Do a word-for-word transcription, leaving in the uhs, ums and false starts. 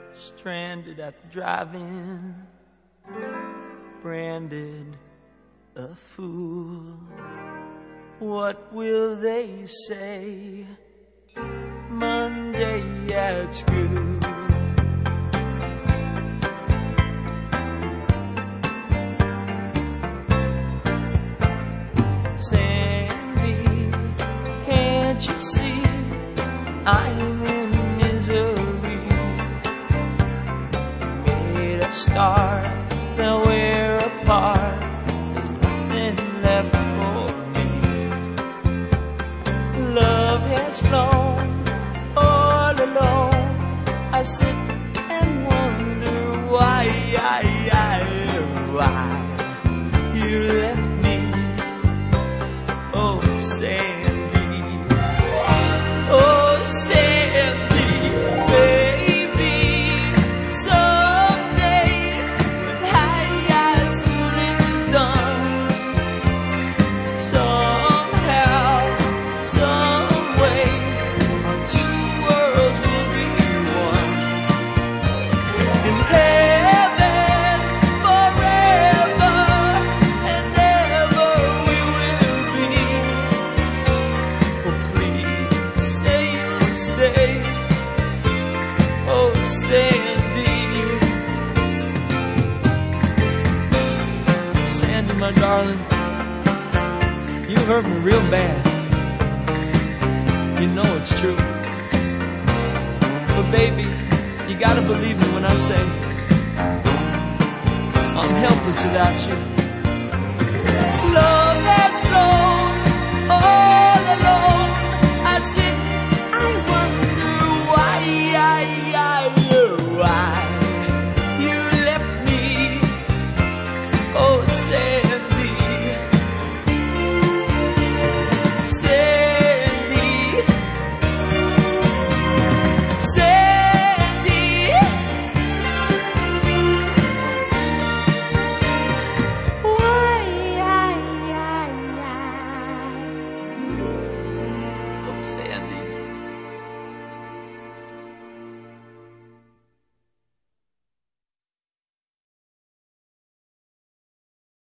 stranded at the drive-in, branded a fool. What will they say Monday at school? Sandy, can't you see I'm in misery? Made a start, now we're apart. There's nothing left for me. Love has flown all alone. I sit and wonder why, why you left me. Oh, Sandy, oh, Sandy, baby. Someday when high school is done, somehow, some way, our two worlds will be one. In heaven, forever and ever we will be. Oh, please stay, stay. Oh, Sandy, Sandy, my darling, you hurt me real bad. You know it's true. But baby, you gotta believe me when I say I'm helpless without you. Love has flown all alone. I sit, I wonder why, why you left me. Oh, Sandy, Sandy, Sandy. Why, oh, Sandy.